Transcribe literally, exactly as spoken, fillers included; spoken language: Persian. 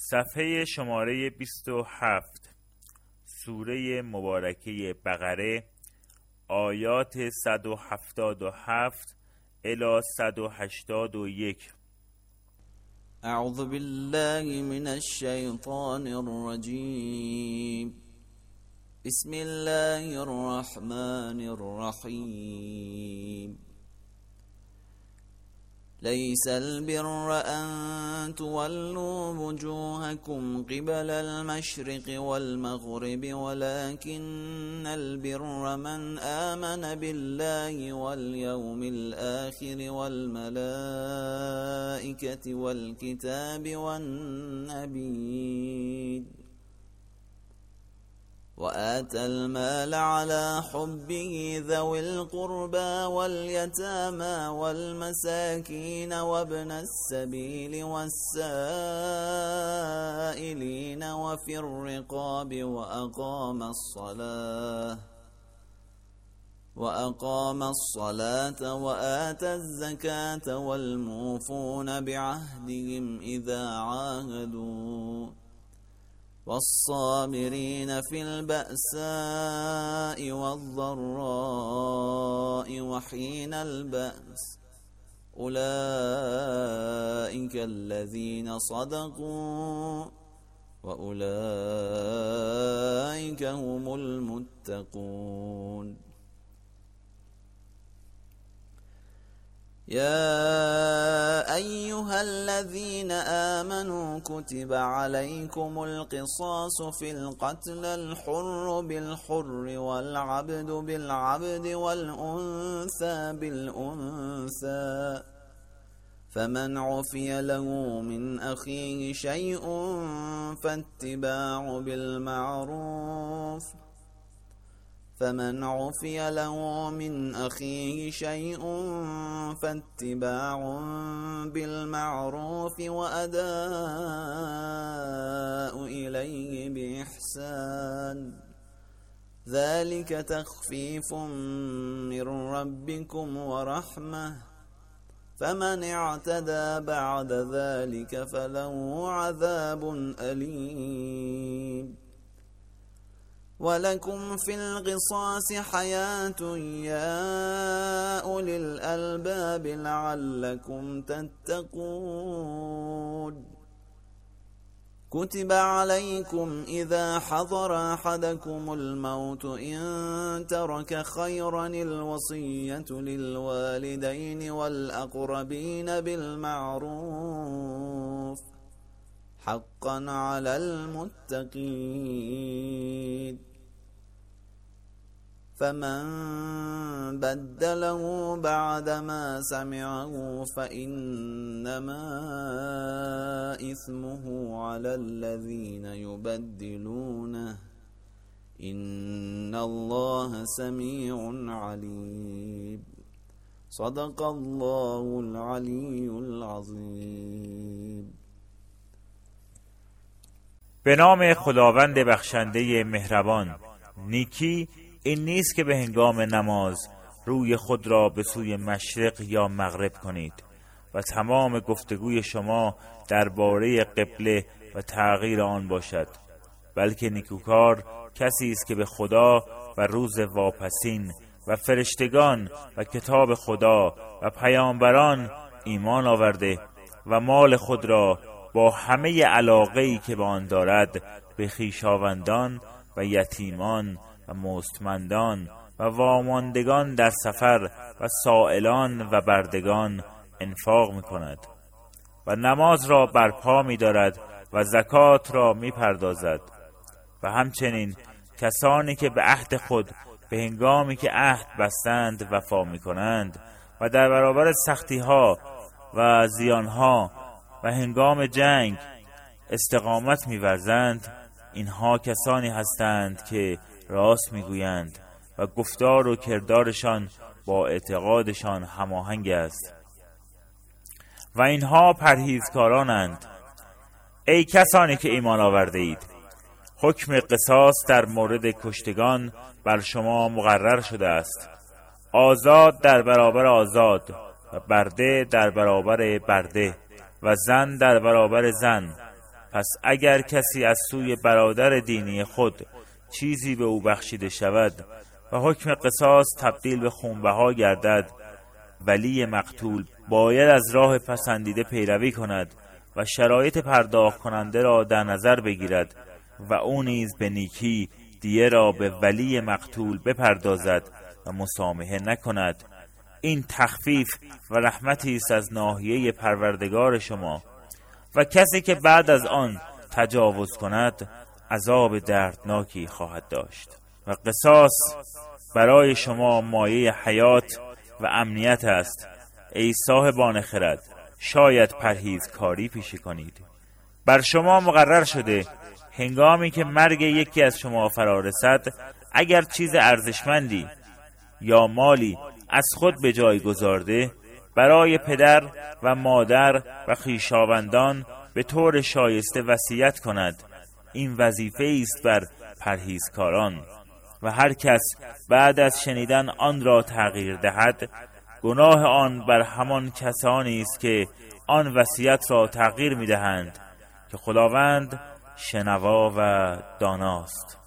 صفحه شماره بیست و هفت، سوره مبارکه بقره، آیات صد و هفتاد و هفت الی صد و هشتاد و یک. اعوذ بالله من الشیطان الرجیم. بسم الله الرحمن الرحیم. ليس البر أن تولوا وجوهكم قبل المشرق والمغرب ولكن البر من آمن بالله واليوم الآخر والملائكة والكتاب والنبيين وآتى المال على حبه ذوي القربى واليتامى والمساكين وابن السبيل والسائلين وفي الرقاب وأقام الصلاة وأقام الصلاة وآتى الزكاة والموفون بعهدهم إذا عاهدوا والصابرين في البأساء والضراء وحين البأس أولئك الذين صدقوا وأولئك هم المتقون. يا أيها الذين آمنوا كتب عليكم القصاص في القتل، الحر بالحر والعبد بالعبد والأنثى بالأنثى، فمن عفي له من أخيه شيء فاتباع بالمعروف فمن عفي له من أخيه شيء فاتباع بالمعروف وأداء إليه بإحسان، ذلك تخفيف من ربكم ورحمة، فمن اعتدى بعد ذلك فله عذاب أليم. ولكم في القصاص حياة يا أولي الألباب لعلكم تتقون. كتب عليكم إذا حضر أحدكم الموت إن ترك خيرا الوصية للوالدين والأقربين بالمعروف حقا على المتقين، فمن بدله بعدما سمعه فإنما إثمه على الذين يبدلونه، إن الله سميع عليم. صدق الله العلی العظیم. به نام خداوند بخشنده مهربان. نیکی این نیست که به هنگام نماز روی خود را به سوی مشرق یا مغرب کنید و تمام گفتگوی شما درباره قبله و تغییر آن باشد، بلکه نیکوکار کسی است که به خدا و روز واپسین و فرشتگان و کتاب خدا و پیامبران ایمان آورده و مال خود را با همه علاقه‌ای که به آن دارد به خویشاوندان و یتیمان و مستمندان و واماندگان در سفر و سائلان و بردگان انفاق می‌کند و نماز را برپا می‌دارد و زکات را می‌پردازد و همچنین کسانی که به عهد خود به هنگامی که عهد بستند وفا می‌کنند و در برابر سختی‌ها و زیان‌ها و هنگام جنگ استقامت می‌ورزند، اینها کسانی هستند که راست میگویند و گفتار و کردارشان با اعتقادشان هماهنگ است و اینها پرهیزکارانند. ای کسانی که ایمان آورده اید، حکم قصاص در مورد کشتگان بر شما مقرر شده است. آزاد در برابر آزاد و برده در برابر برده و زن در برابر زن پس اگر کسی از سوی برادر دینی خود چیزی به او بخشیده شود و حکم قصاص تبدیل به خونبها گردد، ولی مقتول باید از راه پسندیده پیروی کند و شرایط پرداخت کننده را در نظر بگیرد و او نیز به نیکی دیه را به ولی مقتول بپردازد و مسامحه نکند. این تخفیف و رحمتی است از ناحیه پروردگار شما، و کسی که بعد از آن تجاوز کند عذاب دردناکی خواهد داشت. و قصاص برای شما مایه حیات و امنیت است. ای صاحبان خرد، شاید پرهیزکاری پیشه کنید. بر شما مقرر شده هنگامی که مرگ یکی از شما فرا رسد، اگر چیز ارزشمندی یا مالی از خود به جای گذارده، برای پدر و مادر و خویشاوندان به طور شایسته وصیت کند. این وظیفه است بر پرهیزکاران، و هر کس بعد از شنیدن آن را تغییر دهد، گناه آن بر همان کسانی است که آن وصیت را تغییر می‌دهند، که خداوند شنوا و داناست.